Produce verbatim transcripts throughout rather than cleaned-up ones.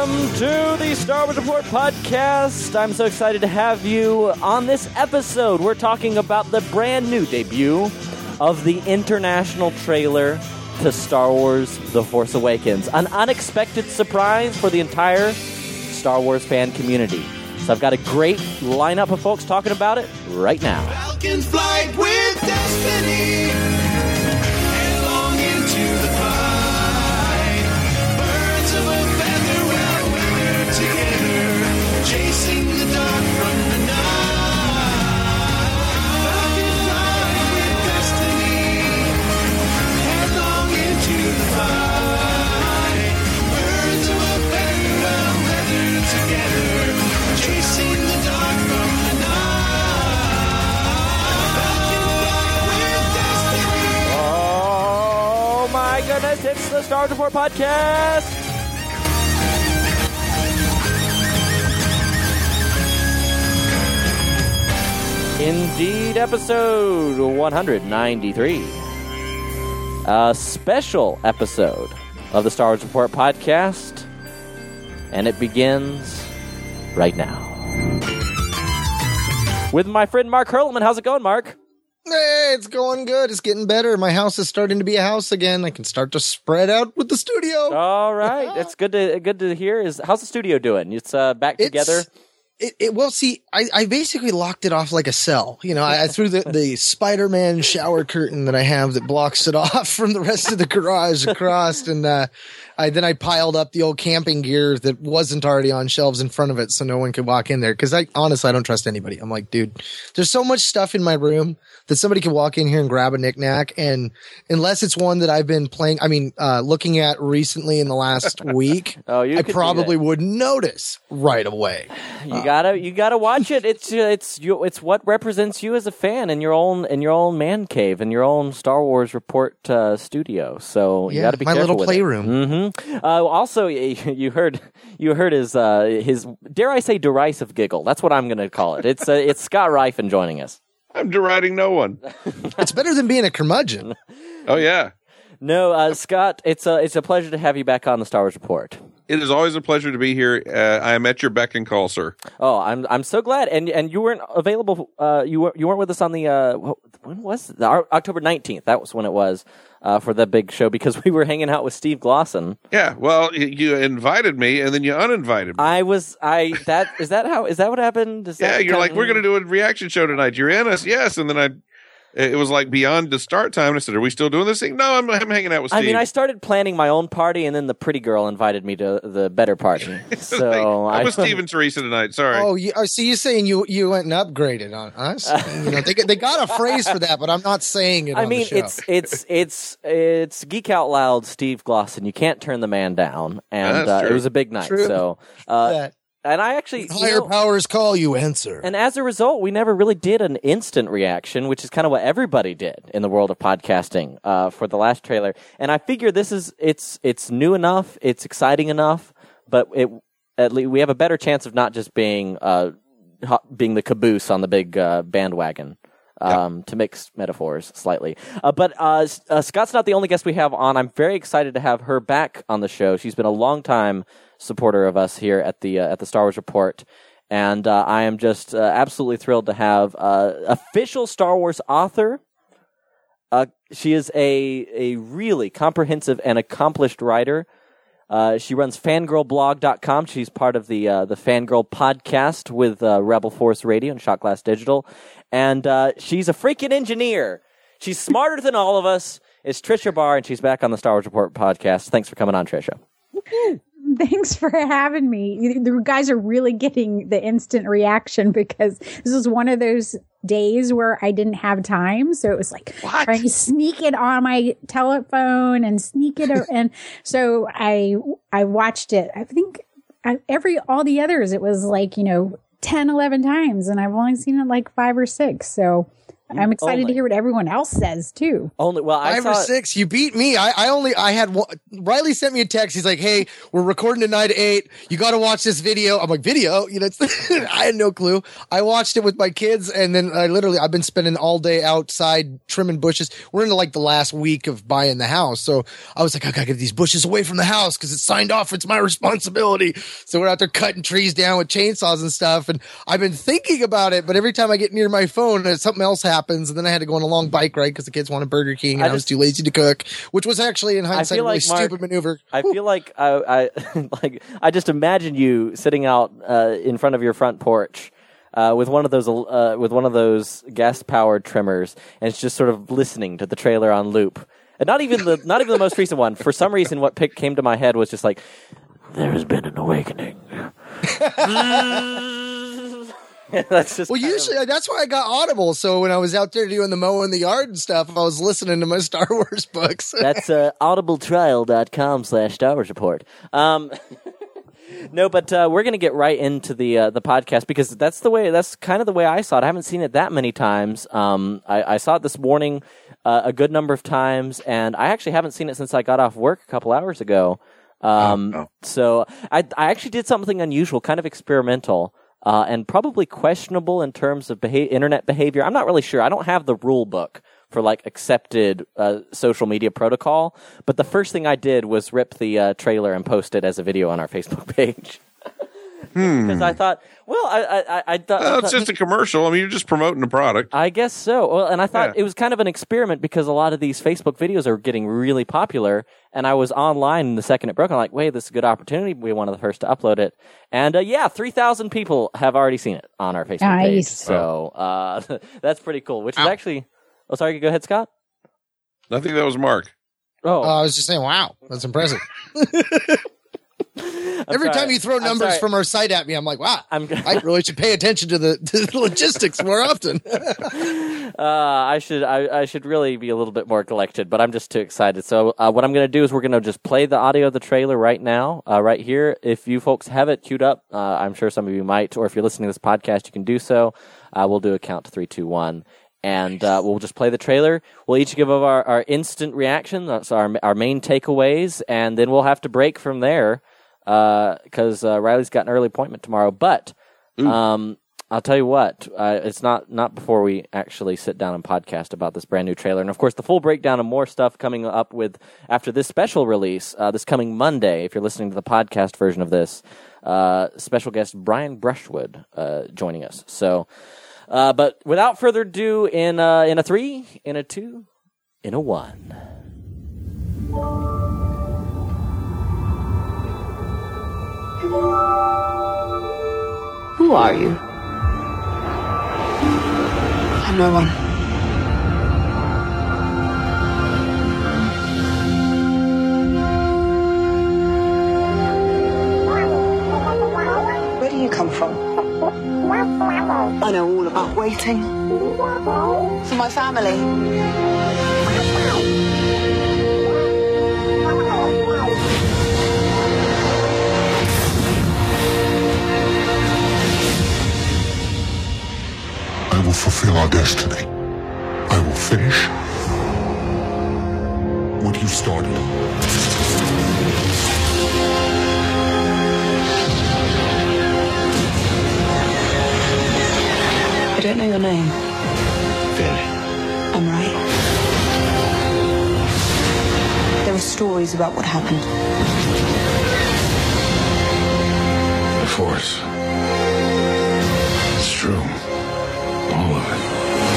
Welcome to the Star Wars Report podcast. I'm so excited to have you on this episode. We're talking about the brand new debut of the international trailer to Star Wars The Force Awakens. An unexpected surprise for the entire Star Wars fan community. So I've got a great lineup of folks talking about it right now. Falcon flight with destiny, headlong into the fight. Birds of a feather, well weathered together, chasing the dark from the night. Falcon flight with destiny, headlong into the fight. Birds of a feather, well weathered together, chasing the dark from the night. Oh my goodness, it's the Star Wars Report podcast. Indeed, episode one ninety-three. A special episode of the Star Wars Report podcast. And it begins right now. With my friend Mark Hurlman. How's it going, Mark? Hey, it's going good. It's getting better. My house is starting to be a house again. I can start to spread out with the studio. All right. It's good to good to hear. Is how's the studio doing? It's uh, back It's- together. It, it well, see, I, I basically locked it off like a cell. You know, I, I threw the, the Spider-Man shower curtain that I have that blocks it off from the rest of the garage across, and uh, I then I piled up the old camping gear that wasn't already on shelves in front of it, so no one could walk in there. Because I honestly, I don't trust anybody. I'm like, dude, there's so much stuff in my room that somebody can walk in here and grab a knickknack, and unless it's one that I've been playing, I mean, uh, looking at recently in the last week, Oh, you I could do probably that. wouldn't notice right away. You gotta you gotta watch it. It's uh, it's you. It's what represents you as a fan in your own in your own man cave in your own Star Wars Report uh, studio. So you Yeah, gotta be my careful little with playroom. Mm-hmm. Uh, also, you heard you heard his uh, his dare I say derisive giggle. That's what I'm gonna call it. It's uh, it's Scott Rifen joining us. I'm deriding no one. It's better than being a curmudgeon. Oh, yeah. No, uh, Scott, it's a it's a pleasure to have you back on the Star Wars Report. It is always a pleasure to be here. Uh, I am at your beck and call, sir. Oh, I'm I'm so glad, and and you weren't available. Uh, you were you weren't with us on the uh, when was it? The, October nineteenth? That was when it was uh, for the big show because we were hanging out with Steve Glosson. Yeah, well, y- you invited me, and then you uninvited me. I was I that is that how is that what happened? Is yeah, that you're like, kind- we're going to do a reaction show tonight. You're in us? Yes. And then I, it was like beyond the start time. And I said, are we still doing this thing? No, I'm, I'm hanging out with Steve. I mean, I started planning my own party, and then the pretty girl invited me to the better party. So I I was Steve and Teresa tonight. Sorry. Oh, you, oh, so you're saying you you went and upgraded on us? You know, they they got a phrase for that, but I'm not saying it. I on mean, the show. it's it's it's it's geek out loud, Steve Glosson. You can't turn the man down, and That's uh, it true. was a big night. True. So, uh, that and I actually, you higher know, powers call you answer. and as a result, we never really did an instant reaction, which is kind of what everybody did in the world of podcasting uh, for the last trailer. And I figure this is it's it's new enough, it's exciting enough, but it at least we have a better chance of not just being uh, ho- being the caboose on the big uh, bandwagon. Um, to mix metaphors slightly. Uh, but uh, S- uh, Scott's not the only guest we have on. I'm very excited to have her back on the show. She's been a long time supporter of us here at the uh, at the Star Wars Report. And uh, I am just uh, absolutely thrilled to have uh, official Star Wars author. Uh, she is a, a really comprehensive and accomplished writer. Uh, she runs fangirl blog dot com. She's part of the uh, the Fangirl podcast with uh, Rebel Force Radio and Shot Glass Digital. And uh, she's a freaking engineer. She's smarter than all of us. It's Trisha Barr, and she's back on the Star Wars Report podcast. Thanks for coming on, Trisha. Thanks for having me. You- The guys are really getting the instant reaction because this was one of those days where I didn't have time. So it was like What? trying to sneak it on my telephone and sneak it. o- and so I, I watched it. I think I, every, all the others, it was like, you know, ten, eleven times. And I've only seen it like five or six. So I'm excited Only. to hear what everyone else says too. Only well, I Five saw or six. You beat me. I, I only, I had one. Riley sent me a text. He's like, hey, we're recording tonight at eight. You got to watch this video. I'm like, video? You know, it's, I had no clue. I watched it with my kids. And then I literally, I've been spending all day outside trimming bushes. We're into like the last week of buying the house. So I was like, I got to get these bushes away from the house because it's signed off. It's my responsibility. So we're out there cutting trees down with chainsaws and stuff. And I've been thinking about it, but every time I get near my phone, something else happens. And then I had to go on a long bike ride because the kids wanted Burger King and I, I was just- too lazy to cook, which was actually in hindsight a feel really like, Mark, stupid maneuver. I feel like I, I like I just imagine you sitting out uh, in front of your front porch uh, with one of those uh, with one of those gas powered trimmers, and it's just sort of listening to the trailer on loop. And not even the not even the most recent one. For some reason, what pick came to my head was just like, "There has been an awakening." That's just Well, kind of- usually that's why I got Audible. So when I was out there doing the mow in the yard and stuff, I was listening to my Star Wars books. That's uh, audibletrial.com slash Star Wars Report. Um, no, but uh, we're going to get right into the uh, the podcast because that's the way. That's kind of the way I saw it. I haven't seen it that many times. Um, I, I saw it this morning uh, a good number of times, and I actually haven't seen it since I got off work a couple hours ago. Um, Oh, oh. So I, I actually did something unusual, kind of experimental. Uh, and probably questionable in terms of beha- internet behavior. I'm not really sure. I don't have the rule book for like accepted uh, social media protocol. But the first thing I did was rip the uh, trailer and post it as a video on our Facebook page. Because I thought, well, I I, I, I thought Well, it's just a commercial. I mean, you're just promoting a product. I guess so. Well, and I thought Yeah. it was kind of an experiment because a lot of these Facebook videos are getting really popular. And I was online the second it broke. I'm like, wait, this is a good opportunity. We were one of the first to upload it. And uh, yeah, three thousand people have already seen it on our Facebook page. Nice. So uh, that's pretty cool, which is actually. Oh, sorry. Go ahead, Scott. I think that was Mark. Oh, Uh, I was just saying, wow, that's impressive. Every sorry. time you throw I'm numbers sorry. from our site at me, I'm like, wow, I'm. I really should pay attention to the, to the logistics more often. Uh, I should I, I should really be a little bit more collected, but I'm just too excited. So uh, what I'm going to do is we're going to just play the audio of the trailer right now, uh, right here. If you folks have it queued up, uh, I'm sure some of you might, or if you're listening to this podcast, you can do so. Uh, we'll do a count to three, two, one, and uh, we'll just play the trailer. We'll each give our, our instant reaction, that's our our main takeaways, and then we'll have to break from there because uh, uh, Riley's got an early appointment tomorrow. But um. I'll tell you what, uh, it's not, not before we actually sit down and podcast about this brand new trailer. And of course, the full breakdown of more stuff coming up with after this special release, uh, this coming Monday, if you're listening to the podcast version of this, uh, special guest Brian Brushwood, uh, joining us. So, uh, but without further ado, in, uh, in a three, in a two, in a one. Who are you? I'm no one. Where do you come from? I know all about waiting. For my family. I will fulfill our destiny. I will finish what you started. I don't know your name. Finn. I'm right. There are stories about what happened. The Force. It's true. All of it.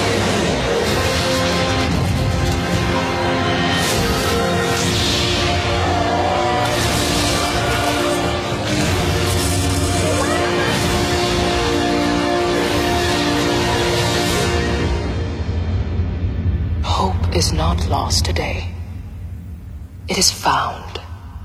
Hope is not lost today. It is found.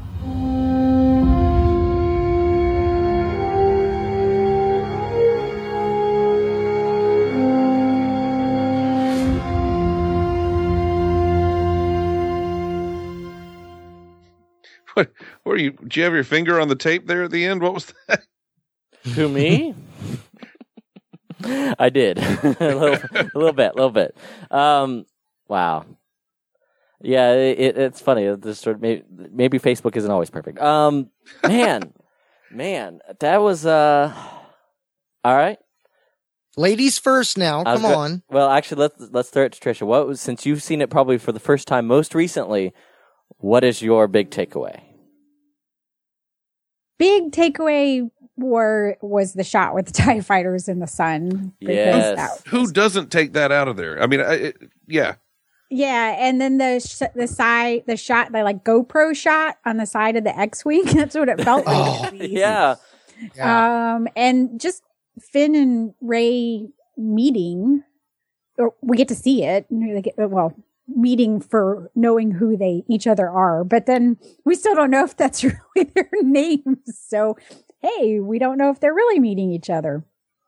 What? What are you? Did you have your finger on the tape there at the end? What was that? Who, me? I did a little, a little bit, a little bit. Um, wow. Yeah, it, it's funny. This sort of maybe, maybe Facebook isn't always perfect. Um, man, man, that was uh, all right. Ladies first now. Come go- on. Well, actually, let's let's throw it to Trisha. What was, since you've seen it probably for the first time most recently, what is your big takeaway? Big takeaway were was the shot with the TIE fighters in the sun. because Yes. that- Who doesn't take that out of there? I mean, I, it, yeah. Yeah, and then the sh- the side the shot the like GoPro shot on the side of the X-wing. That's what it felt like. Oh, at least. Yeah, Yeah. Um, and just Finn and Rey meeting, or we get to see it. They get, well, meeting for knowing who they each other are, but then we still don't know if that's really their names. So, hey, we don't know if they're really meeting each other.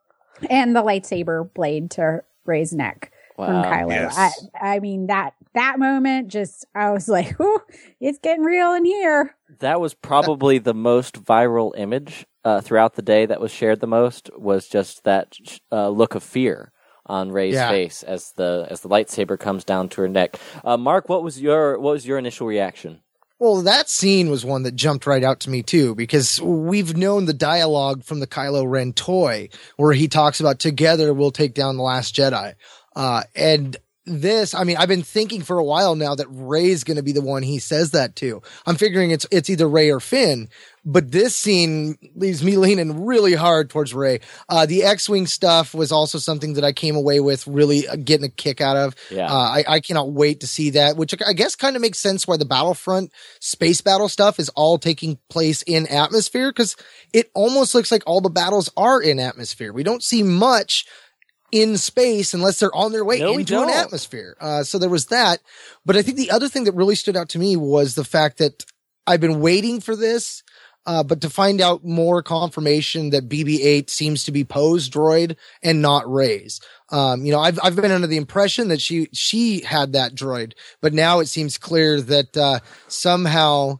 And the lightsaber blade to Rey's neck from Wow. Kylo. Yes. I, I mean that that moment, just I was like, "Ooh, it's getting real in here." that was probably the most viral image uh, throughout the day that was shared the most. Was just that uh, look of fear on Rey's Yeah. face as the as the lightsaber comes down to her neck. Uh, Mark, what was your what was your initial reaction? Well, that scene was one that jumped right out to me too, because we've known the dialogue from the Kylo Ren toy where he talks about together we'll take down the last Jedi. Uh, and this, I mean, I've been thinking for a while now that Rey's going to be the one he says that to. I'm figuring it's, it's either Rey or Finn, but this scene leaves me leaning really hard towards Rey. Uh, the X-Wing stuff was also something that I came away with really uh, getting a kick out of. Yeah. Uh, I, I cannot wait to see that, which I guess kind of makes sense why the Battlefront space battle stuff is all taking place in atmosphere, because it almost looks like all the battles are in atmosphere. We don't see much in space unless they're on their way No, we into an don't. atmosphere. Uh, so there was that. But I think the other thing that really stood out to me was the fact that I've been waiting for this, uh, but to find out more confirmation that B B eight seems to be Poe's droid and not Rey's. Um, you know, I've, I've been under the impression that she, she had that droid, but now it seems clear that, uh, somehow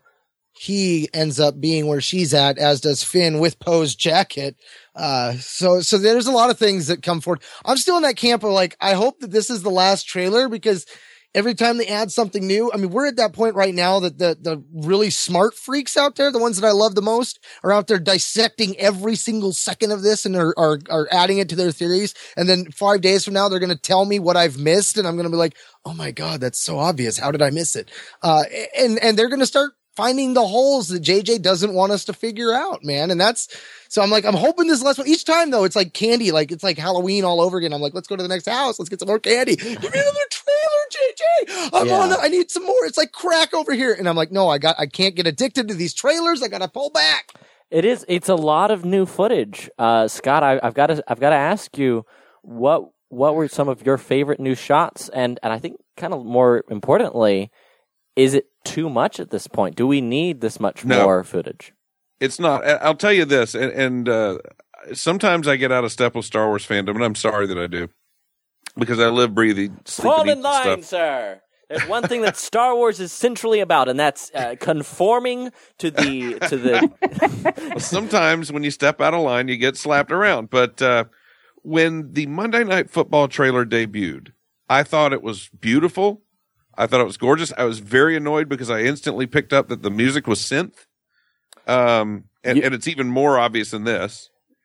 he ends up being where she's at, as does Finn with Poe's jacket. Uh, so, so there's a lot of things that come forward. I'm still in that camp of like, I hope that this is the last trailer, because every time they add something new, I mean, we're at that point right now that the, the really smart freaks out there, the ones that I love the most, are out there dissecting every single second of this and are, are, are adding it to their theories. And then five days from now, they're going to tell me what I've missed. And I'm going to be like, oh my God, that's so obvious. How did I miss it? Uh, and, and they're going to start finding the holes that J J doesn't want us to figure out, man. And that's, so I'm like, I'm hoping this last one, each time though, it's like candy, like it's like Halloween all over again. I'm like, let's go to the next house. Let's get some more candy. Give me another trailer, J J. I'm Yeah. on the, I need some more. It's like crack over here. And I'm like, no, I got, I can't get addicted to these trailers. I got to pull back. It is. It's a lot of new footage, uh, Scott. I, I've got to. I've got to ask you what what were some of your favorite new shots, and and I think kind of more importantly, is it too much at this point? Do we need this much No. more footage? It's not. I- I'll tell you this, and, and uh, sometimes I get out of step with Star Wars fandom, and I'm sorry that I do, because I live, breathe, eat, sleep, Fall and eat in line, stuff. sir. There's one thing that Star Wars is centrally about, and that's uh, conforming to the to the. Well, sometimes when you step out of line, you get slapped around. But uh, when the Monday Night Football trailer debuted, I thought it was beautiful. I thought it was gorgeous. I was very annoyed because I instantly picked up that the music was synth. Um, and, You- and it's even more obvious in this.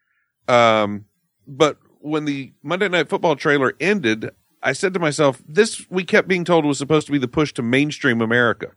Um, but when the Monday Night Football trailer ended, I said to myself, this, we kept being told, was supposed to be the push to mainstream America.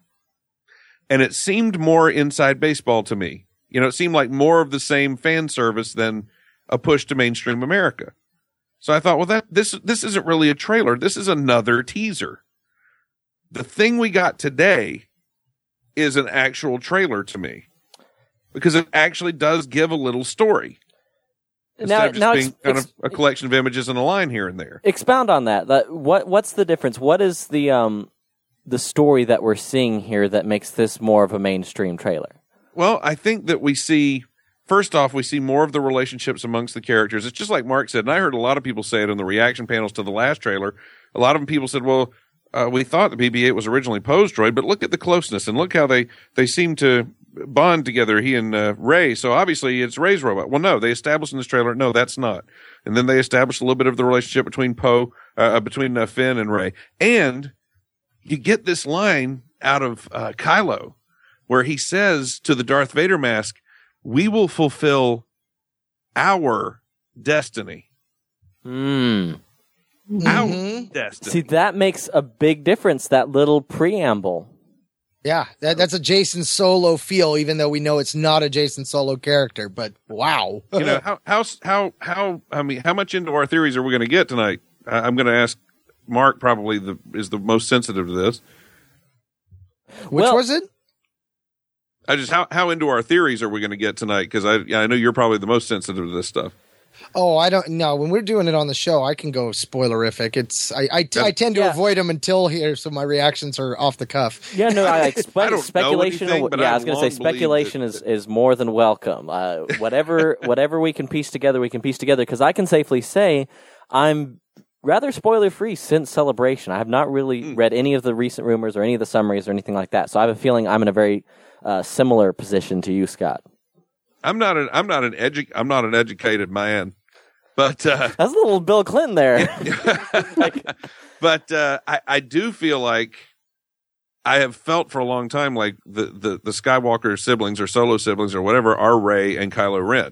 And it seemed more inside baseball to me. You know, it seemed like more of the same fan service than a push to mainstream America. So I thought, well, that this this isn't really a trailer. This is another teaser. The thing we got today is an actual trailer to me, because it actually does give a little story instead Now, of just now being ex- kind ex- of a collection of images and a line here and there. expound on that. That- What what's the difference? What is the um the story that we're seeing here that makes this more of a mainstream trailer? Well, I think that we see, first off, we see more of the relationships amongst the characters. It's just like Mark said, and I heard a lot of people say it in the reaction panels to the last trailer. A lot of them people said, well, uh, we thought the B B eight was originally Poe's droid, but look at the closeness and look how they, they seem to bond together, he and uh, Ray. So obviously it's Ray's robot. Well, no, they established in this trailer, no, that's not. And then they established a little bit of the relationship between Poe, uh, between uh, Finn and Ray. And you get this line out of uh, Kylo where he says to the Darth Vader mask, "We will fulfill our destiny." Hmm. Our Mhm. destiny. See, that makes a big difference, that little preamble. Yeah, that, that's a Jason Solo feel, even though we know it's not a Jason Solo character. But wow, you know, how, how, how, how, I mean, how much into our theories are we going to get tonight? I, I'm going to ask Mark, probably the, is the most sensitive to this. which Well- was it? I just, how, how into our theories are we going to get tonight? Because I, I know you're probably the most sensitive to this stuff. Oh, I don't know. When we're doing it on the show, I can go spoilerific. It's I I, I tend to Yeah. avoid them until here, so my reactions are off the cuff. Yeah, no, I like spe- I don't know speculation. anything, or- but yeah, I I was going to say long believed speculation that- is, is more than welcome. Uh, whatever whatever we can piece together, we can piece together. Because I can safely say I'm rather spoiler free since Celebration. I have not really Mm. read any of the recent rumors or any of the summaries or anything like that. So I have a feeling I'm in a very uh, similar position to you, Scott. I'm not an, I'm not an edu- I'm not an educated man, but, uh, That's a little Bill Clinton there. but, uh, I, I do feel like I have felt for a long time like the, the, the Skywalker siblings or Solo siblings or whatever are Rey and Kylo Ren.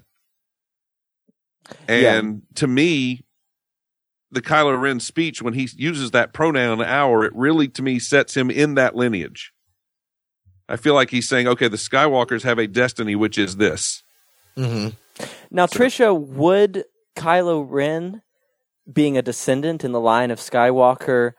And to me, the Kylo Ren speech, when he uses that pronoun our, it really, to me, sets him in that lineage. I feel like he's saying, okay, the Skywalkers have a destiny, which is this. Mm-hmm. Now, Tricia, would Kylo Ren, being a descendant in the line of Skywalker,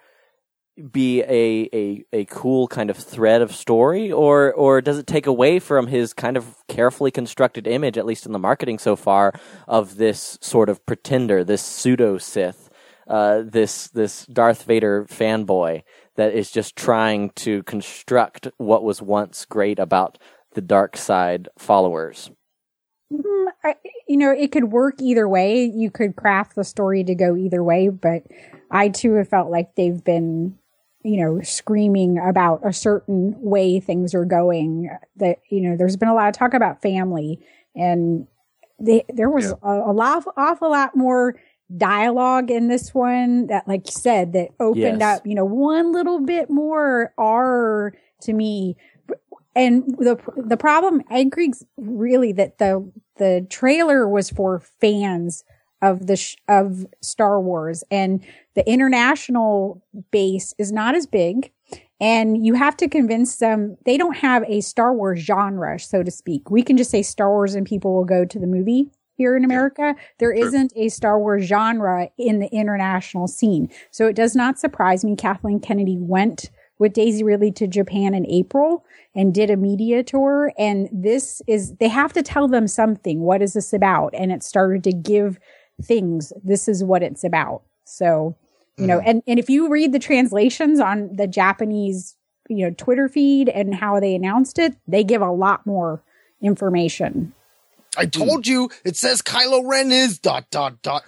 be a, a a cool kind of thread of story, or or does it take away from his kind of carefully constructed image, at least in the marketing so far, of this sort of pretender, this pseudo Sith, uh, this this Darth Vader fanboy that is just trying to construct what was once great about the dark side followers? Mm, I, you know, it could work either way. You could craft the story to go either way, but I too have felt like they've been, you know, screaming about a certain way things are going. That, you know, there's been a lot of talk about family, and they, there was Yeah. a, a lot, awful lot more dialogue in this one that, like you said, that opened Yes. up, you know, one little bit more R to me. And the the problem, I agree really that the the trailer was for fans of the sh- of Star Wars, and the international base is not as big, and you have to convince them. They don't have a Star Wars genre, so to speak. We can just say Star Wars and people will go to the movie here in America. There Sure. isn't a Star Wars genre in the international scene. So it does not surprise me. Kathleen Kennedy went with Daisy Ridley to Japan in April and did a media tour. And this is, they have to tell them something. What is this about? And it started to give things. This is what it's about. So, you know, and, and if you read the translations on the Japanese, you know, Twitter feed and how they announced it, they give a lot more information. I told you it says Kylo Ren is dot dot dot.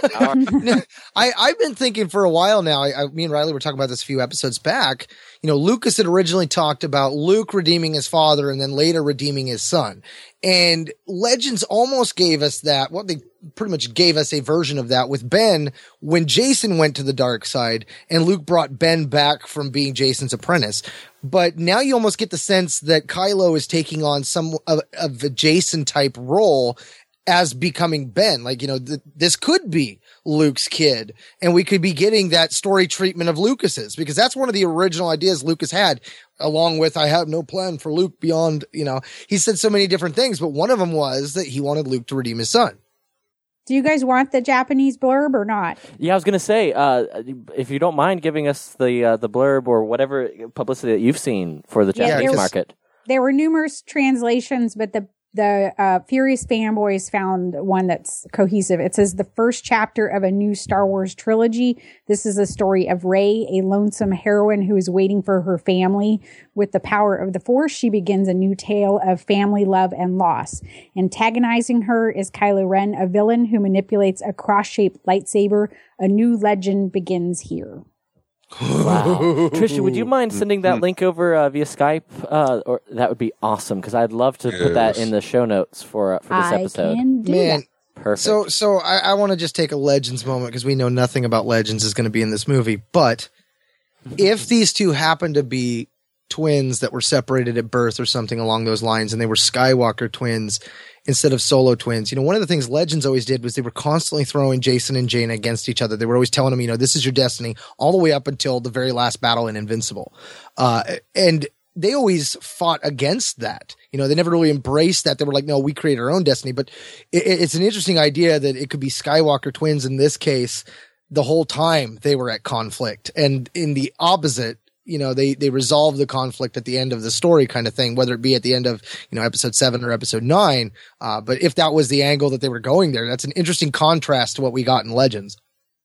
I I've been thinking for a while now. I, I me and Riley were talking about this a few episodes back. You know, Lucas had originally talked about Luke redeeming his father and then later redeeming his son. And Legends almost gave us that. Well, they pretty much gave us a version of that with Ben when Jason went to the dark side and Luke brought Ben back from being Jason's apprentice. But now you almost get the sense that Kylo is taking on some of, of a Jason type role as becoming Ben. Like, you know, th- this could be Luke's kid, and we could be getting that story treatment of Lucas's, because that's one of the original ideas Lucas had, along with, I have no plan for Luke beyond, you know, he said so many different things, but one of them was that he wanted Luke to redeem his son. Do you guys want the Japanese blurb or not? Yeah, I was going to say, uh, if you don't mind giving us the uh, the blurb or whatever publicity that you've seen for the Yeah, Japanese there- market. There were numerous translations, but the the uh, Furious fanboys found one that's cohesive. It says the first chapter of a new Star Wars trilogy. This is a story of Rey, a lonesome heroine who is waiting for her family. With the power of the Force, she begins a new tale of family love and loss. Antagonizing her is Kylo Ren, a villain who manipulates a cross-shaped lightsaber. A new legend begins here. Wow. Trisha, would you mind sending that link over uh, via Skype? Uh, or that would be awesome because I'd love to put that Yes. in the show notes for uh, for this I episode. can do Man, that. Perfect. so so I, I want to just take a Legends moment because we know nothing about Legends is going to be in this movie. But if these two happen to be twins that were separated at birth or something along those lines, and they were Skywalker twins instead of Solo twins, you know, one of the things Legends always did was they were constantly throwing Jason and Jaina against each other. They were always telling them, you know, this is your destiny, all the way up until the very last battle in Invincible. Uh, and they always fought against that. You know, they never really embraced that. They were like, no, we create our own destiny. But it, it's an interesting idea that it could be Skywalker twins in this case the whole time they were at conflict. And in the opposite, you know, they, they resolve the conflict at the end of the story kind of thing, whether it be at the end of, you know, episode seven or episode nine. Uh, but if that was the angle that they were going there, that's an interesting contrast to what we got in Legends.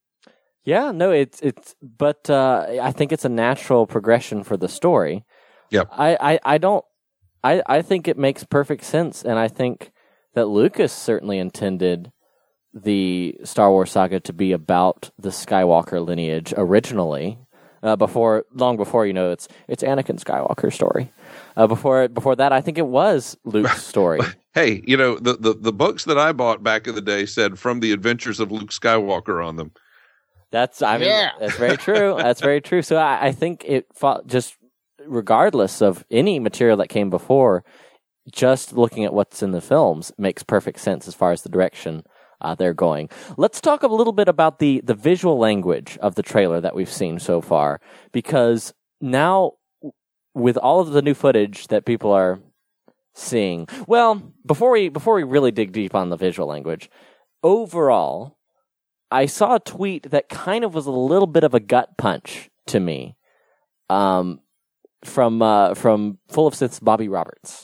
Yeah, no, it's it's, but uh, I think it's a natural progression for the story. Yep. I, I, I don't, I, I think it makes perfect sense, and I think that Lucas certainly intended the Star Wars saga to be about the Skywalker lineage originally. Uh, before, long before, you know, it's it's Anakin Skywalker's story. Uh, before before that, I think it was Luke's story. Hey, you know, the, the, the books that I bought back in the day said From the Adventures of Luke Skywalker on them. That's, I mean, Yeah. that's very true. That's very true. So I, I think it fought just regardless of any material that came before, just looking at what's in the films makes perfect sense as far as the direction uh, they're going. Let's talk a little bit about the, the visual language of the trailer that we've seen so far, because now with all of the new footage that people are seeing, well, before we before we really dig deep on the visual language, overall, I saw a tweet that kind of was a little bit of a gut punch to me, um, from uh, from Full of Sith's Bobby Roberts.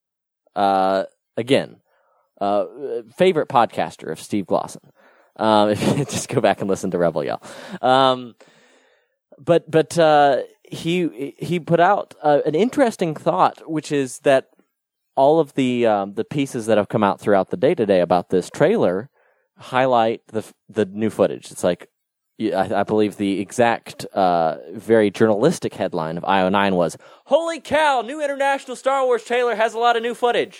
Uh, again, uh, favorite podcaster of Steve Glosson. Um, if you just go back and listen to Rebel Yell. Um, but but uh, he he put out uh, an interesting thought, which is that all of the um, the pieces that have come out throughout the day today about this trailer highlight the the new footage. It's like, I, I believe the exact, uh, very journalistic headline of I O nine was, "Holy cow, new international Star Wars trailer has a lot of new footage."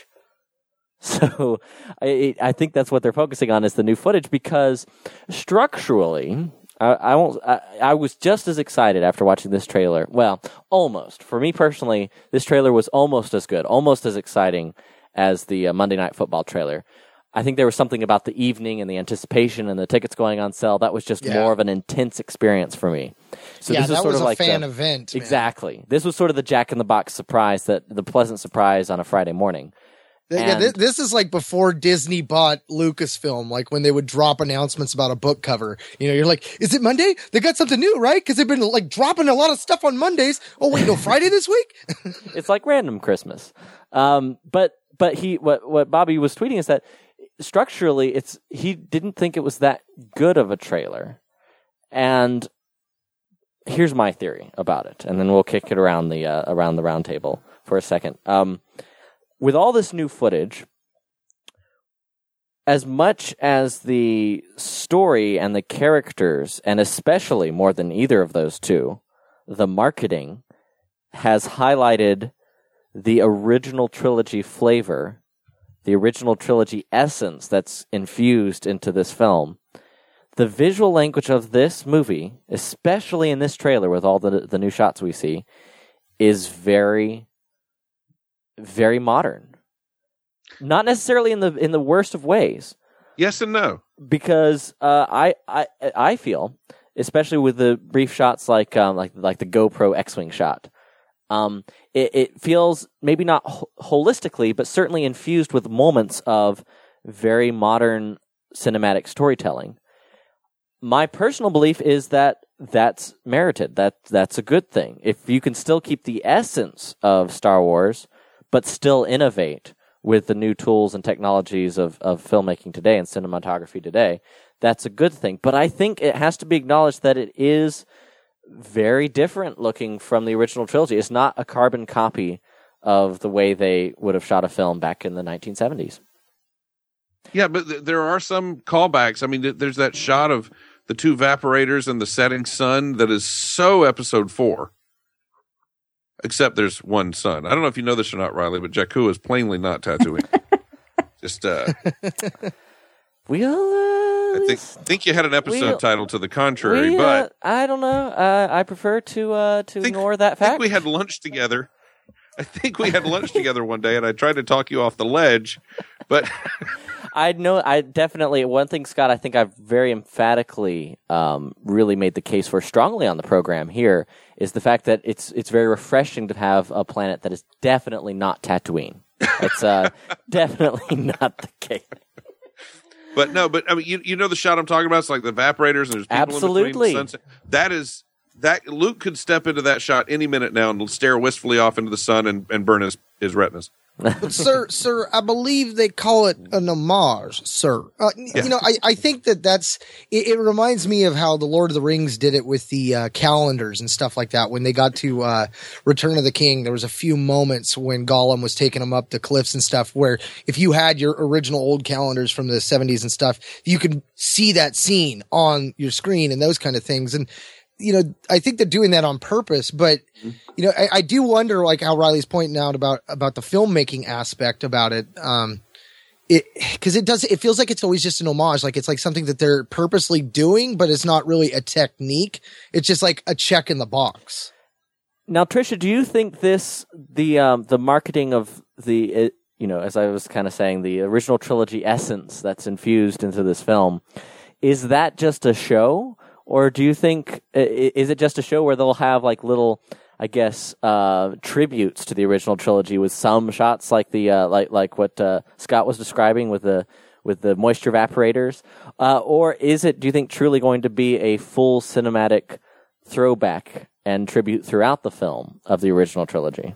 So I, I think that's what they're focusing on is the new footage, because structurally, I, I won't. I, I was just as excited after watching this trailer. Well, almost. For me personally, this trailer was almost as good, almost as exciting as the uh, Monday Night Football trailer. I think there was something about the evening and the anticipation and the tickets going on sale that was just Yeah. more of an intense experience for me. So yeah, this was that sort was of a like fan the, event. man. exactly. This was sort of the Jack in the Box surprise, that the pleasant surprise on a Friday morning. Yeah, And- this, this is like before Disney bought Lucasfilm, like when they would drop announcements about a book cover. You know, you're like, is it Monday? They got something new, right? Because they've been like dropping a lot of stuff on Mondays. Oh, wait, no, Friday this week? It's like random Christmas. Um, but but he what what Bobby was tweeting is that structurally, it's he didn't think it was that good of a trailer. And here's my theory about it, and then we'll kick it around the uh, around the round table for a second. Um, with all this new footage, as much as the story and the characters, and especially more than either of those two, the marketing has highlighted the original trilogy flavor, the original trilogy essence that's infused into this film. The visual language of this movie, especially in this trailer with all the the new shots we see, is very, very modern. Not necessarily in the in the worst of ways, Yes and no. because uh, I I I feel, especially with the brief shots like um, like like the GoPro X-wing shot, um, it, it feels maybe not ho- holistically, but certainly infused with moments of very modern cinematic storytelling. My personal belief is that that's merited. That that's a good thing. If you can still keep the essence of Star Wars, but still innovate with the new tools and technologies of, of filmmaking today and cinematography today, that's a good thing. But I think it has to be acknowledged that it is very different looking from the original trilogy. It's not a carbon copy of the way they would have shot a film back in the nineteen seventies. Yeah, but th- there are some callbacks. I mean, th- there's that shot of the two evaporators and the setting sun that is so episode four. Except there's one sun. I don't know if you know this or not, Riley, but Jakku is plainly not Tatooine. Just, uh, we'll, uh, I think think you had an episode we'll, title to the contrary, we, but uh, I don't know. Uh, I prefer to uh, to think, ignore that I fact. think we had lunch together. I think we had lunch together one day, and I tried to talk you off the ledge, but I know I definitely one thing, Scott. I think I've very emphatically um, really made the case for strongly on the program here is the fact that it's it's very refreshing to have a planet that is definitely not Tatooine. It's uh, definitely not the case. But no, but I mean, you you know the shot I'm talking about. It's like the evaporators, and there's people Absolutely. in between. The sunset. That is that Luke could step into that shot any minute now and stare wistfully off into the sun and, and burn his, his retinas. But sir, sir, I believe they call it an homage, sir. Uh, Yeah. You know, I, I think that that's, it, it reminds me of how the Lord of the Rings did it with the uh, calendars and stuff like that. When they got to uh, Return of the King, there was a few moments when Gollum was taking them up the cliffs and stuff where if you had your original old calendars from the seventies and stuff, you could see that scene on your screen and those kind of things. And, you know, I think they're doing that on purpose, but you know, I, I do wonder, like how Riley's pointing out about, about the filmmaking aspect about it. Um, it, cause it does, it feels like it's always just an homage. Like it's like something that they're purposely doing, but it's not really a technique. It's just like a check in the box. Now, Tricia, do you think this, the, um, the marketing of the, uh, you know, as I was kind of saying, the original trilogy essence that's infused into this film, is that just a show? Or do you think, is it just a show where they'll have like little, I guess, uh, tributes to the original trilogy with some shots like the, uh, like, like what, uh, Scott was describing with the, with the moisture evaporators? Uh, or is it, do you think, truly going to be a full cinematic throwback and tribute throughout the film of the original trilogy?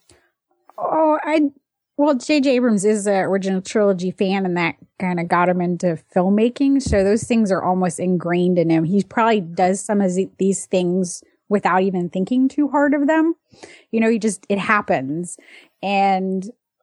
Oh, I, well, J J Abrams is an original trilogy fan, and that kind of got him into filmmaking. So those things are almost ingrained in him. He probably does some of these things without even thinking too hard of them. You know, he just, it happens. And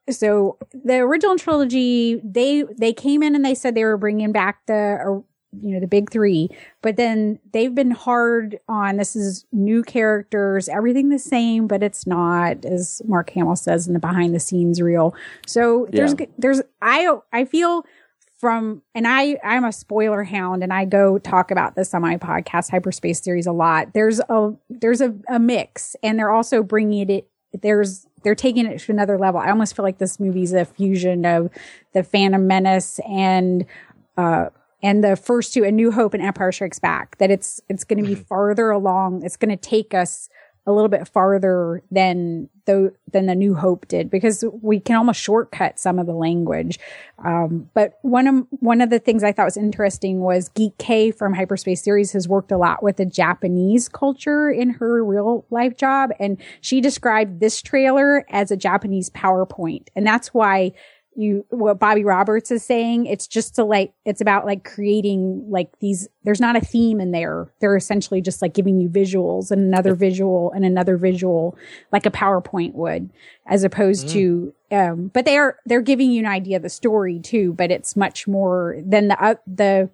so the original trilogy, they, they came in and they said they were bringing back the, uh, you know, the big three, but then they've been hard on, this is new characters, everything the same, but it's not, as Mark Hamill says in the behind the scenes reel. So there's, yeah. there's, I, I feel from, and I, I'm a spoiler hound and I go talk about this on my podcast, Hyperspace Theories, a lot. There's a, there's a, a mix, and they're also bringing it, there's, they're taking it to another level. I almost feel like this movie's a fusion of the Phantom Menace and, uh, and the first two, A New Hope and Empire Strikes Back, that it's it's going to be farther along. It's going to take us a little bit farther than the than the New Hope did, because we can almost shortcut some of the language. Um, but one of one of the things I thought was interesting was Geek K from Hyperspace Theories has worked a lot with the Japanese culture in her real life job, and she described this trailer as a Japanese PowerPoint, and that's why. You, what Bobby Roberts is saying, it's just to like, it's about like creating like these, there's not a theme in there. They're essentially just like giving you visuals and another visual and another visual, like a PowerPoint would, as opposed mm. to, um, but they are, they're giving you an idea of the story too, but it's much more than the, uh, the,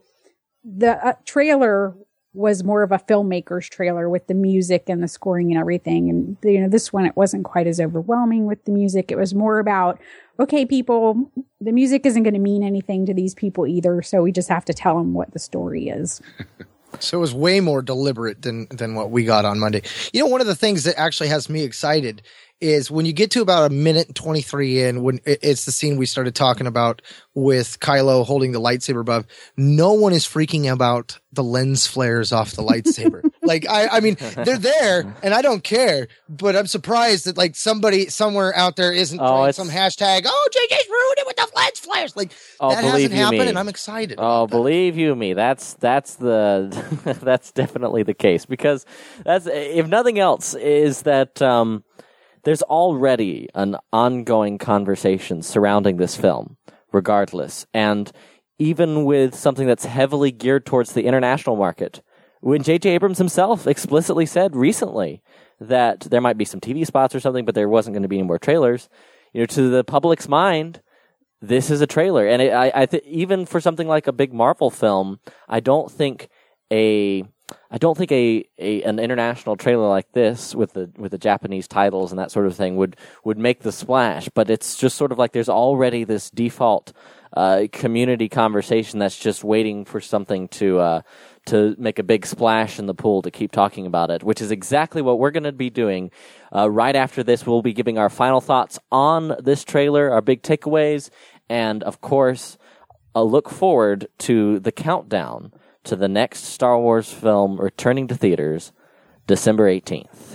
the uh, trailer was more of a filmmaker's trailer with the music and the scoring and everything. And, you know, this one, it wasn't quite as overwhelming with the music. It was more about, okay, people, the music isn't going to mean anything to these people either. So we just have to tell them what the story is. So it was way more deliberate than, than what we got on Monday. You know, one of the things that actually has me excited is when you get to about a minute and twenty-three in, when it's the scene we started talking about with Kylo holding the lightsaber above, no one is freaking about the lens flares off the lightsaber. Like, I, I mean, they're there and I don't care, but I'm surprised that like somebody somewhere out there isn't oh, playing some hashtag, oh, J J's ruined it with the lens flares. Like, oh, that hasn't happened me. and I'm excited. Oh, believe you me. That's, that's the, that's definitely the case, because that's, if nothing else, is that, um, there's already an ongoing conversation surrounding this film, regardless. And even with something that's heavily geared towards the international market, when J J Abrams himself explicitly said recently that there might be some T V spots or something, but there wasn't going to be any more trailers, you know, to the public's mind, this is a trailer. And it, I, I th- even for something like a big Marvel film, I don't think a I don't think a, a an international trailer like this with the with the Japanese titles and that sort of thing would would make the splash. But it's just sort of like there's already this default uh, community conversation that's just waiting for something to uh, to make a big splash in the pool to keep talking about it, which is exactly what we're going to be doing. Uh, right after this, we'll be giving our final thoughts on this trailer, our big takeaways, and of course, a look forward to the countdown to the next Star Wars film returning to theaters December eighteenth.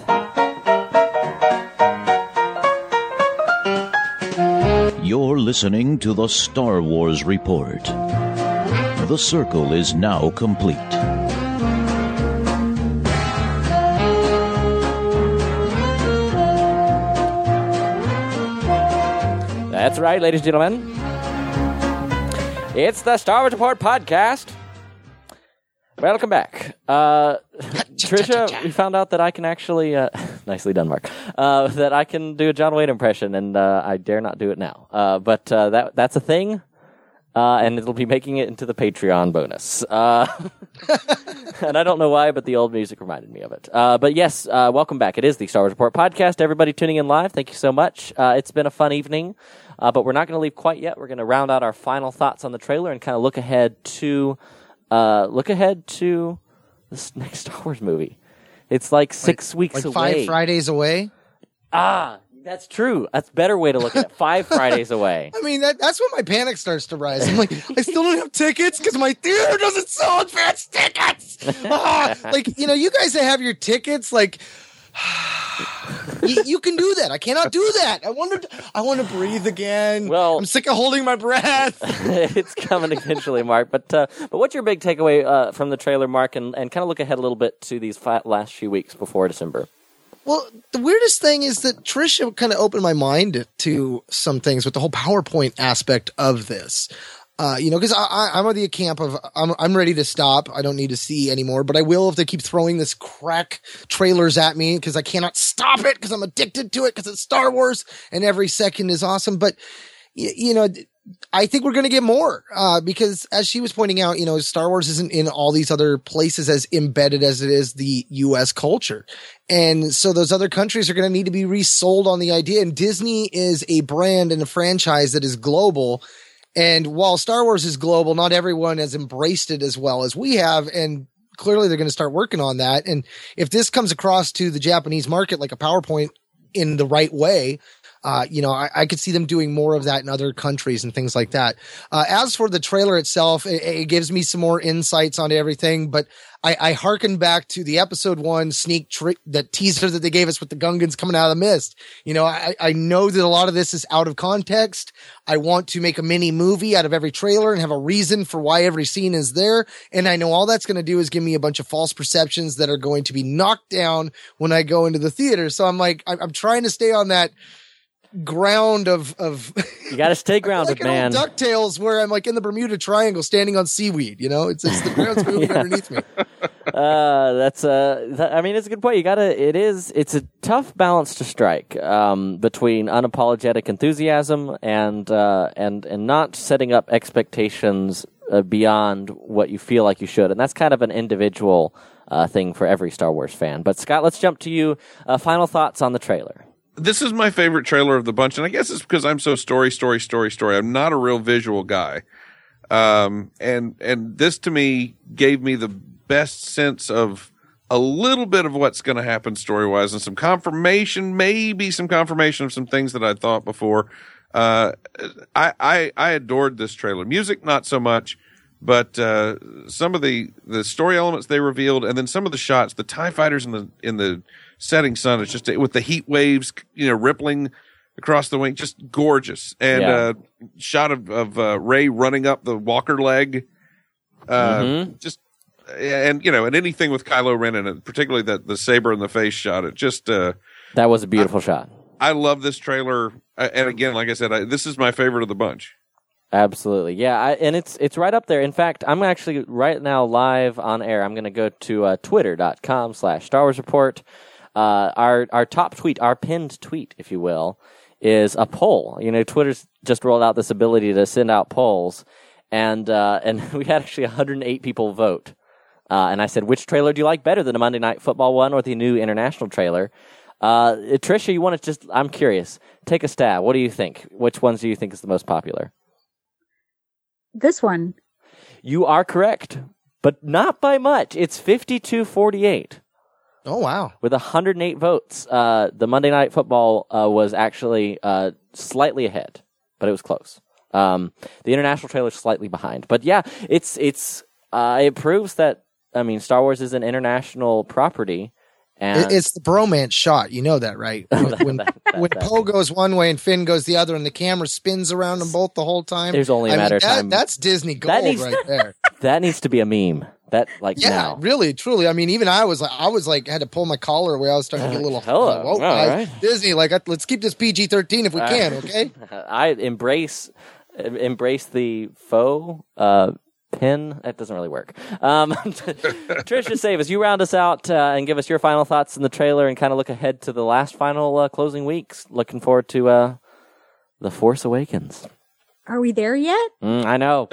You're listening to the Star Wars Report. The circle is now complete. That's right, ladies and gentlemen. It's the Star Wars Report podcast. Welcome back. Uh, Tricia, we found out that I can actually, uh, nicely done, Mark, uh, that I can do a John Wayne impression, and uh, I dare not do it now. Uh, but uh, that that's a thing, uh, and it'll be making it into the Patreon bonus. Uh, and I don't know why, but the old music reminded me of it. Uh, but yes, uh, welcome back. It is the Star Wars Report podcast. Everybody tuning in live, thank you so much. Uh, it's been a fun evening, uh, but we're not going to leave quite yet. We're going to round out our final thoughts on the trailer and kind of look ahead to... Uh, look ahead to this next Star Wars movie. It's like six like, weeks like away. Five Fridays away. Ah, that's true. That's a better way to look at it. Five Fridays away. I mean, that, that's when my panic starts to rise. I'm like, I still don't have tickets because my theater doesn't sell advance tickets. Ah, like, you know, you guys that have your tickets, like, you, you can do that. I cannot do that. I want to. I want to breathe again. Well, I'm sick of holding my breath. It's coming eventually, Mark. But uh, but what's your big takeaway uh, from the trailer, Mark? And, and kind of look ahead a little bit to these fi- last few weeks before December. Well, the weirdest thing is that Tricia kind of opened my mind to some things with the whole PowerPoint aspect of this. Uh, you know, because I, I, I'm on the camp of I'm I'm ready to stop. I don't need to see anymore, but I will if they keep throwing this crack trailers at me because I cannot stop it because I'm addicted to it because it's Star Wars and every second is awesome. But you, you know, I think we're going to get more uh, because as she was pointing out, you know, Star Wars isn't in all these other places as embedded as it is the U S culture. And so those other countries are going to need to be resold on the idea. And Disney is a brand and a franchise that is global. And while Star Wars is global, not everyone has embraced it as well as we have. And clearly they're going to start working on that. And if this comes across to the Japanese market like a PowerPoint in the right way, uh, you know, I, I could see them doing more of that in other countries and things like that. Uh, as for the trailer itself, it, it gives me some more insights on everything, but I, I hearken back to the episode one sneak trick, that teaser that they gave us with the Gungans coming out of the mist. You know, I, I know that a lot of this is out of context. I want to make a mini movie out of every trailer and have a reason for why every scene is there. And I know all that's going to do is give me a bunch of false perceptions that are going to be knocked down when I go into the theater. So I'm like, I'm, I'm trying to stay on that ground of of you got to stay grounded, like man. An old DuckTales where I'm like in the Bermuda Triangle standing on seaweed, you know, it's, it's the ground's moving yeah. underneath me. Uh, that's uh, th- I mean, it's a good point. You gotta, it is, it's a tough balance to strike, um, between unapologetic enthusiasm and, uh, and, and not setting up expectations uh, beyond what you feel like you should. And that's kind of an individual, uh, thing for every Star Wars fan. But Scott, let's jump to you. Uh, final thoughts on the trailer. This is my favorite trailer of the bunch, and I guess it's because I'm so story, story, story, story. I'm not a real visual guy. Um, and, and this to me gave me the best sense of a little bit of what's going to happen story-wise and some confirmation, maybe some confirmation of some things that I thought before. Uh, I, I, I adored this trailer. Music, not so much, but, uh, some of the, the story elements they revealed, and then some of the shots, the TIE fighters in the, in the, setting sun. It's just with the heat waves, you know, rippling across the wing, just gorgeous. And yeah. uh, shot of, of uh, Rey running up the walker leg, uh, mm-hmm. just and you know, and anything with Kylo Ren in it, particularly that the saber in the face shot. It just uh, that was a beautiful I, shot. I love this trailer, and again, like I said, I, this is my favorite of the bunch. Absolutely. Yeah, I, and it's it's right up there. In fact, I'm actually right now live on air. I'm going to go to uh, twitter.com slash Star Wars Report. Uh, our our top tweet, our pinned tweet, if you will, is a poll. You know, Twitter's just rolled out this ability to send out polls, and uh, and we had actually one hundred eight people vote Uh, and I said, which trailer do you like better, the Monday Night Football one or the new international trailer? Uh, Tricia, you want to just, I'm curious, take a stab. What do you think? Which ones do you think is the most popular? This one. You are correct, but not by much. It's fifty-two forty-eight. Oh, wow. With one hundred eight votes. Uh, the Monday Night Football uh, was actually uh, slightly ahead, but it was close. Um, the international trailer is slightly behind. But yeah, it's it's uh, it proves that, I mean, Star Wars is an international property. And It's the bromance shot. You know that, right? When, when, that- that- when that- Poe goes one way and Finn goes the other and the camera spins around them both the whole time. There's only a I matter mean, of that- time. That's Disney gold That needs- right there. that needs to be a meme. That, like, Yeah, now. really, truly. I mean, even I was like, I was like, had to pull my collar away. I was starting to get a little, Hello. whoa, All guys. right. Disney, like, let's keep this P G thirteen if we can, okay? I embrace embrace the faux uh, pin. That doesn't really work. Um, Tricia Savas, you round us out uh, and give us your final thoughts in the trailer and kind of look ahead to the last final uh, closing weeks. Looking forward to uh, The Force Awakens. Are we there yet? Mm, I know.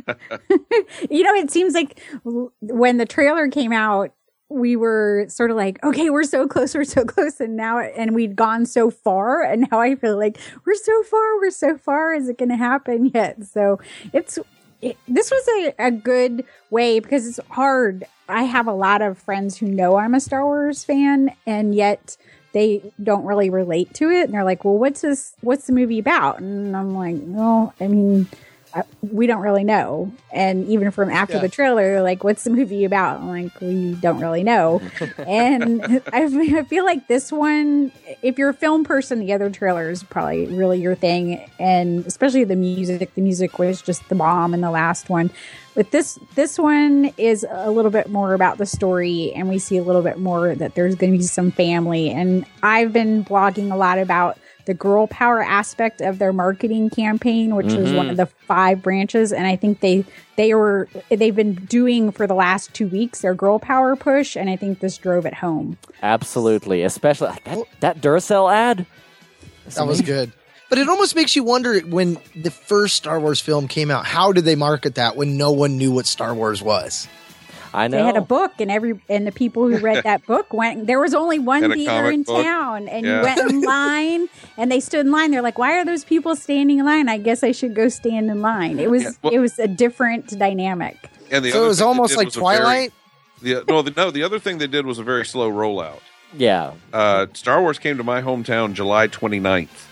You know, it seems like w- when the trailer came out, we were sort of like, okay, we're so close, we're so close. And now, and we'd gone so far. And now I feel like we're so far, we're so far. Is it going to happen yet? So it's, it, this was a, a good way because it's hard. I have a lot of friends who know I'm a Star Wars fan, and yet they don't really relate to it. And they're like, well, what's this, what's the movie about? And I'm like, no, I mean, I, we don't really know. And even from after Yeah. the trailer, they're like, what's the movie about? I'm like, we don't really know. And I, I feel like this one, if you're a film person, the other trailer is probably really your thing. And especially the music, the music was just the bomb in the last one. But this this one is a little bit more about the story, and we see a little bit more that there's going to be some family. And I've been blogging a lot about the girl power aspect of their marketing campaign, which Mm-hmm. is one of the five branches. And I think they they were they've been doing for the last two weeks their girl power push, and I think this drove it home. Absolutely. Especially that, that Duracell ad. That was good. But it almost makes you wonder, when the first Star Wars film came out, how did they market that when no one knew what Star Wars was? I know. They had a book, and every and the people who read that book went. There was only one And a theater comic in book. town, and Yeah. you went in line, and they stood in line. They're like, "Why are those people standing in line? I guess I should go stand in line." It was Yeah, well- it was a different dynamic. And the So other it was thing they almost did like was a very- Twilight? the, no, the, no, the other thing they did was a very slow rollout. Yeah. Uh, Star Wars came to my hometown July twenty-ninth.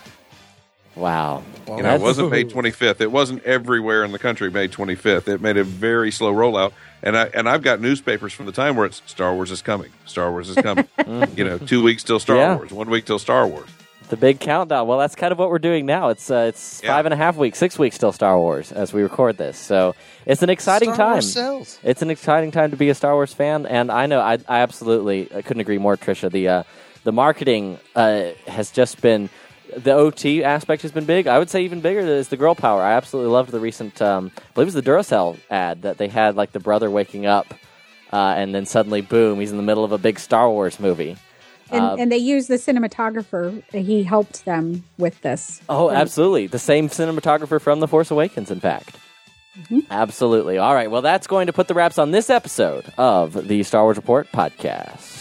Wow. You know, it That's- wasn't May twenty-fifth. It wasn't everywhere in the country May twenty-fifth. It made a very slow rollout. And I and I've got newspapers from the time where it's Star Wars is coming. Star Wars is coming. You know, two weeks till Star Yeah. Wars, one week till Star Wars. The big countdown. Well, that's kind of what we're doing now. It's uh, it's Yeah. five and a half weeks, six weeks till Star Wars as we record this. So it's an exciting Star time. Wars sells. It's an exciting time to be a Star Wars fan, and I know I, I absolutely I couldn't agree more, Tricia. The uh, the marketing uh, has just been, the O T aspect has been big. I would say even bigger is the girl power. I absolutely loved the recent, um, I believe it was the Duracell ad that they had, like the brother waking up, uh, and then suddenly, boom, he's in the middle of a big Star Wars movie. And, Uh, and they used the cinematographer. He helped them with this. Oh, absolutely. The same cinematographer from The Force Awakens, in fact. Absolutely. All right. Well, that's going to put the wraps on this episode of the Star Wars Report podcast.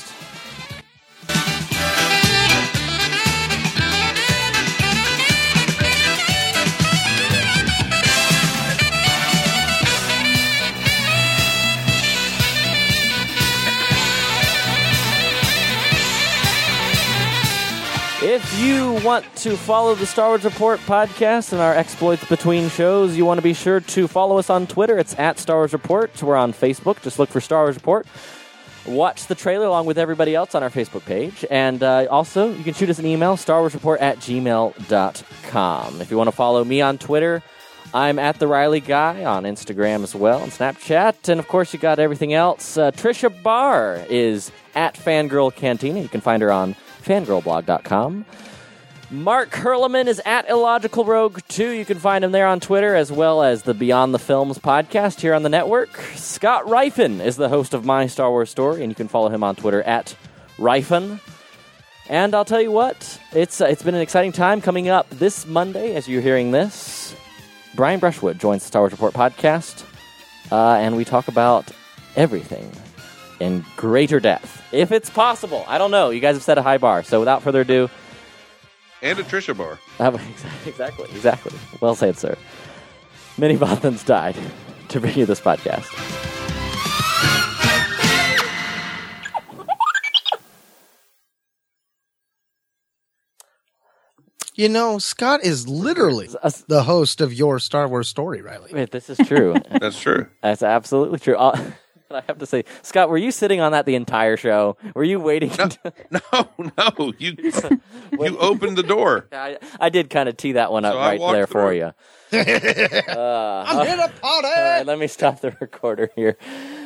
If you want to follow the Star Wars Report podcast and our exploits between shows, you want to be sure to follow us on Twitter. It's at Star Wars Report. We're on Facebook. Just look for Star Wars Report. Watch the trailer along with everybody else on our Facebook page. And uh, also, you can shoot us an email, star wars report at gmail dot com. If you want to follow me on Twitter, I'm at The Riley Guy on Instagram as well, and Snapchat. And, of course, you got everything else. Uh, Trisha Barr is at Fangirl Cantina. You can find her on fangirl blog dot com. Mark Hurleman is at Illogical Rogue two. You can find him there on Twitter, as well as the Beyond the Films podcast here on the network. Scott Rifen is the host of My Star Wars Story, and you can follow him on Twitter at Rifen. And I'll tell you what, it's uh, it's been an exciting time coming up this Monday, as you're hearing this. Brian Brushwood joins the Star Wars Report podcast, uh, and we talk about everything in greater depth, if it's possible. I don't know. You guys have set a high bar. So without further ado, And a Trisha bar. uh, exactly, exactly. Well said, sir. Many Bothans died to bring you this podcast. You know, Scott is literally the host of your Star Wars story, Riley. Wait, this is true. That's true. That's absolutely true. Uh, I have to say, Scott, were you sitting on that the entire show? Were you waiting? No, no, no. You you opened the door. I, I did kind of tee that one up So I right walked there for through. you. Uh, I'm here to party! all right, let me stop the recorder here.